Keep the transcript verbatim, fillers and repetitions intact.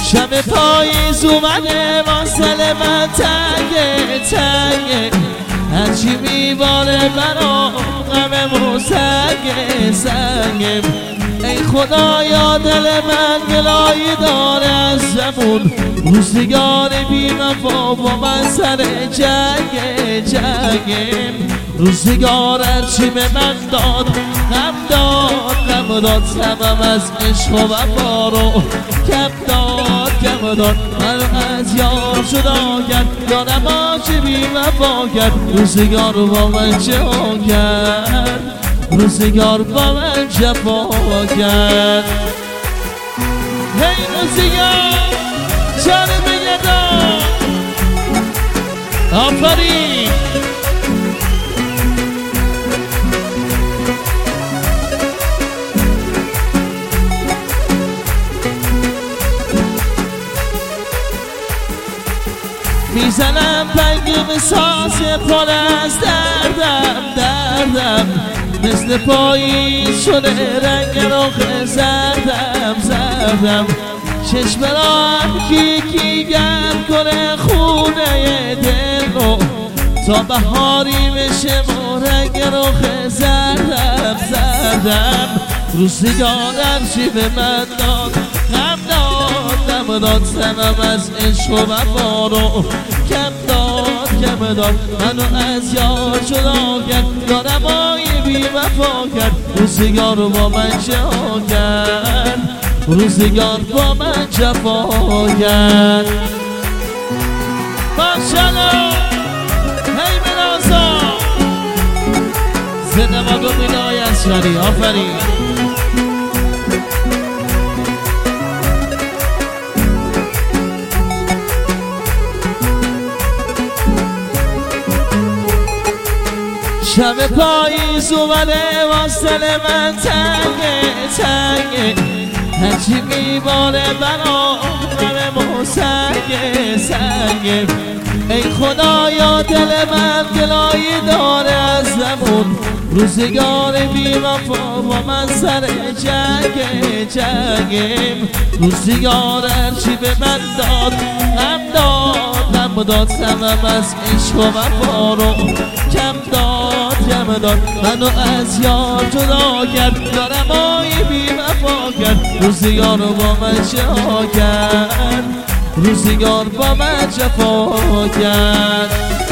شب پاییز اومده واسه من تنگه تنگه، هرچی میباره برام غممون سنگه سنگه. ای خدایا دل من گلایی داره از زمون، روزگار بی وفا با من سر جنگه جنگه. روزگار هرچی به من داد غم داد غم داد، سبب از عشق و وفا رو کم داد کم داد. من از یار جدا کرد، یارم آچه بی وفا کرد، روزگار با من چه ها کرد، روزگار با من جفا کرد. هی روزگار جان بگردان آفرین. میزنم پنگ بساز پر از دردم دردم، مثل پاییز شده رنگ رخ زردم زردم. چشم راه کی کی گرم کنه خونه دل رو، تا بهاری بشه و رنگ رخ زردم زردم. روزگار هرچی به من داد غم داد غم داد، سبب از عشق و وفا رو کم داد کم داد. منو از یار جدا کرد، یارم آی بی وفا کرد، روزگار با من جفا کرد، روزگار با من جفا کرد. ماشاءالله هی منازا زنده ما گو بینای اسفری آفرین. شب پاییز اومده واسه من تنگه تنگه، هرچی میباره برام غممون سنگه سنگه. ای خدایا دل من گلایی داره از زمون، روزگار بی وفا با من سر جنگه جنگه. روزگار هرچی به من داد غم داد غم داد، سبب از عشق و وفا رو کم داد کم داد. منو از یار جدا کرد، یارم آی بی وفا کرد، روزگار با من جفا کرد، روزگار با من جفا کرد.